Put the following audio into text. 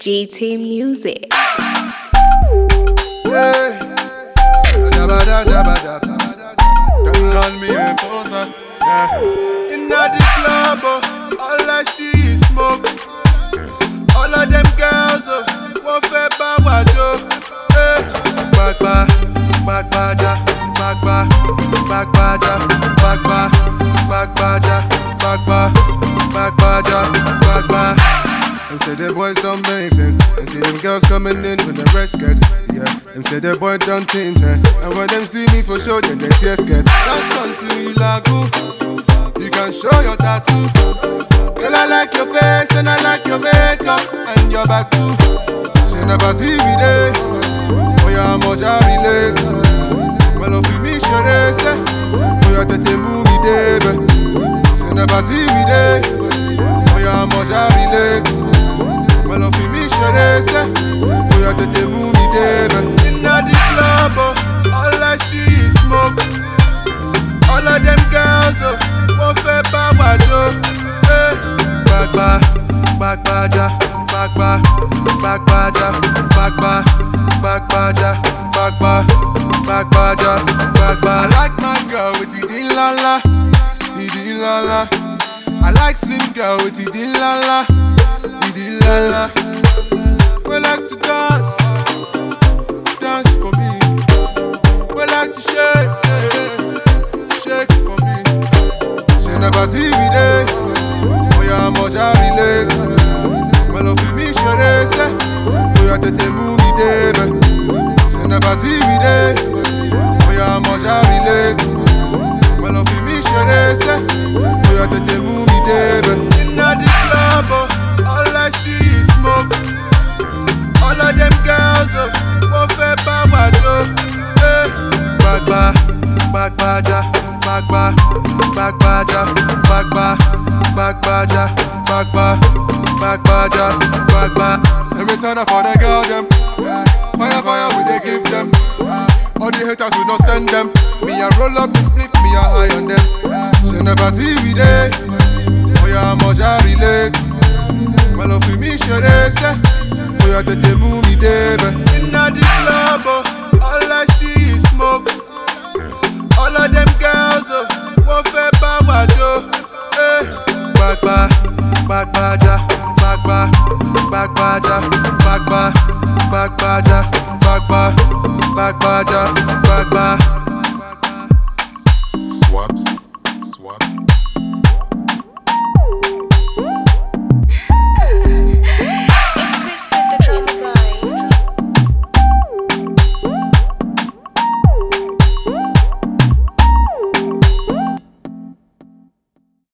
GT Music. Yeah. Jabba jabba jabba. Them call me a poser. Yeah. Inna the club, all I see is smoke. All of them girls, wọ́n fẹ́ bá wa jó. Gbagba, gbagbaja, gbagba, gbagbaja, gbagba, gbagbaja, gbagba, gbagbaja, gbagba. Them say the boys don't make sense. Them see them girls coming in with the red skirts. Yeah, them say the boy don't tint. And when them see me for sure, then they tear scared. That's until you lagoon. You can show your tattoo. Girl, I like your face and I like your makeup and your back too. She never TV day. Oh yeah, I'm a relay. Well, if you miss your race, oh yeah, tete movie day. She never TV day. Oh yeah, I'm a relay. Well, if you miss your race, oh yeah, tete movie day. Inna the club, all I see is smoke. All of them girls, wọ́n fẹ́ bá wa jó. Gbagba, gbagbaja, gbagba, gbagbaja, gbagba, gbagbaja, gbagba, gbagbaja, gbagba. I like my girl with the dilala, the dilala. I like slim girl with the dilala, the dilala. We like to dance, dance for me. We like to shake, shake for me. She never TV day. I'm a relay. Well, if you miss your race, oh yeah, tete movie day. She never TV day. Oh yeah, I'm a relay. Well, if you miss your race, oh yeah, tete movie day. Inna the club, all I see is smoke. All of them girls, wọ́n fẹ́ bá wa jó. Gbagba, gbagbaja, gbagba, gbagbaja, gbagba. Gbagbaja, gbagba, gbagbaja, gbagba. Say we turn up for the girl them. Fire, fire, we dey give them. All the haters we not send them. Me a roll up the spliff, me a high on them. She never TV day. Oh yeah, I'm a relay. Well, if you miss your race, oh yeah, tete movie day. Inna the club, all I see is smoke. All of them girls, wọ́n fẹ́ bá wa jó. Gbagba, gbagbaja, gbagba, gbagbaja, gbagba, gbagbaja, gbagba, gbagbaja, gbagba. Swaps.